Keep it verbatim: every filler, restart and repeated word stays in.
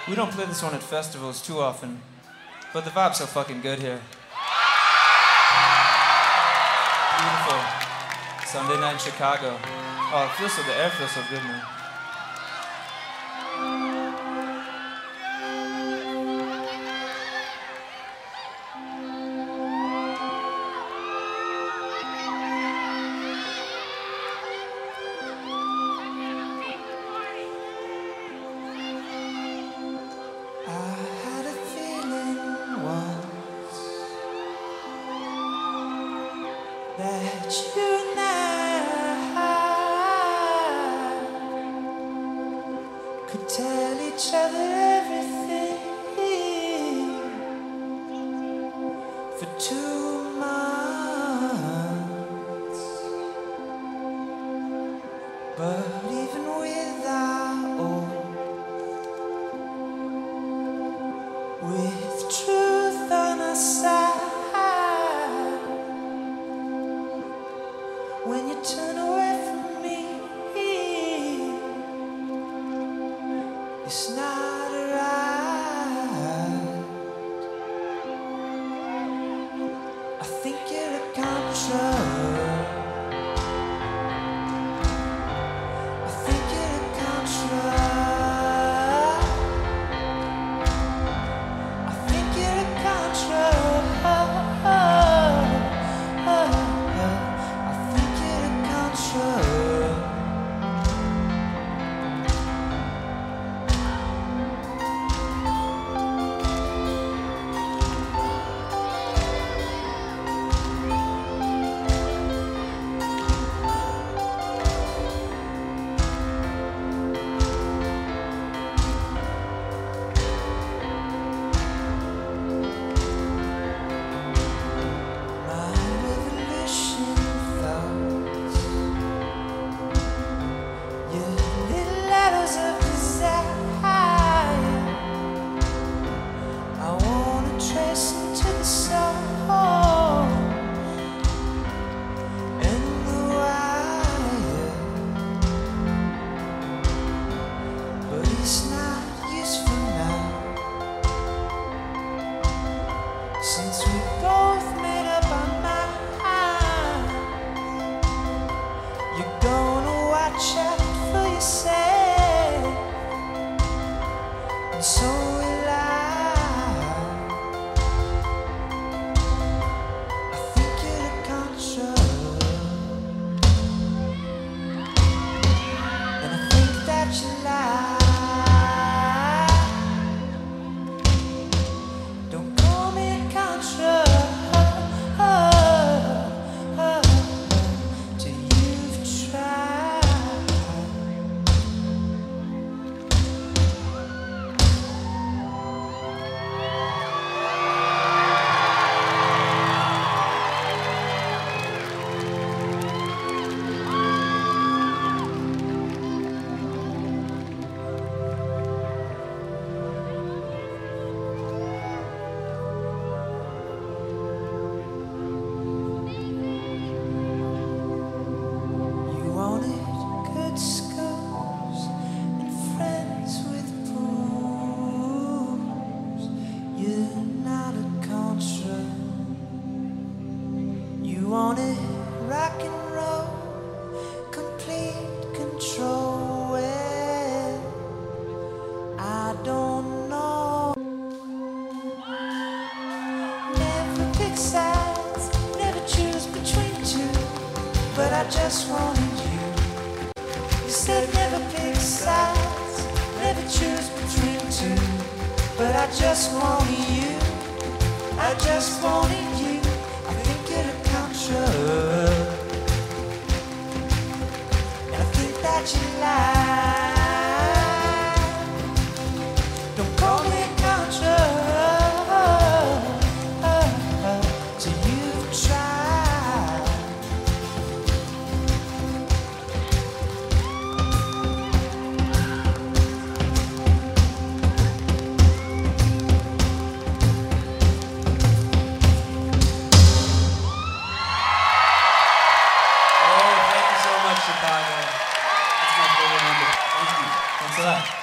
We don't play this one at festivals too often, but the vibe's so fucking good here. Beautiful. Sunday night in Chicago. Oh, it feels so, the air feels so good, man. That you and I could tell each other everything for two months, but even without all, with truth on our side. When you turn away from me, it's not right. I think you're a contra. I think you're a contra. I think you're a contra. It's not useful now, since we both made up our minds. You're gonna watch out for yourself, and so will I. I think you're a contra, and I think that you lie. You wanted rock and roll, complete control. Well, I don't know. Never pick sides, never choose between two, but I just wanted you. You said never pick sides, never choose between two, but I just wanted you. I just wanted you. I think you're a contra, and I think that you lie. Don't call me a contra till you've tried. Chicago. That's my favorite number. Thank you. Thanks a lot.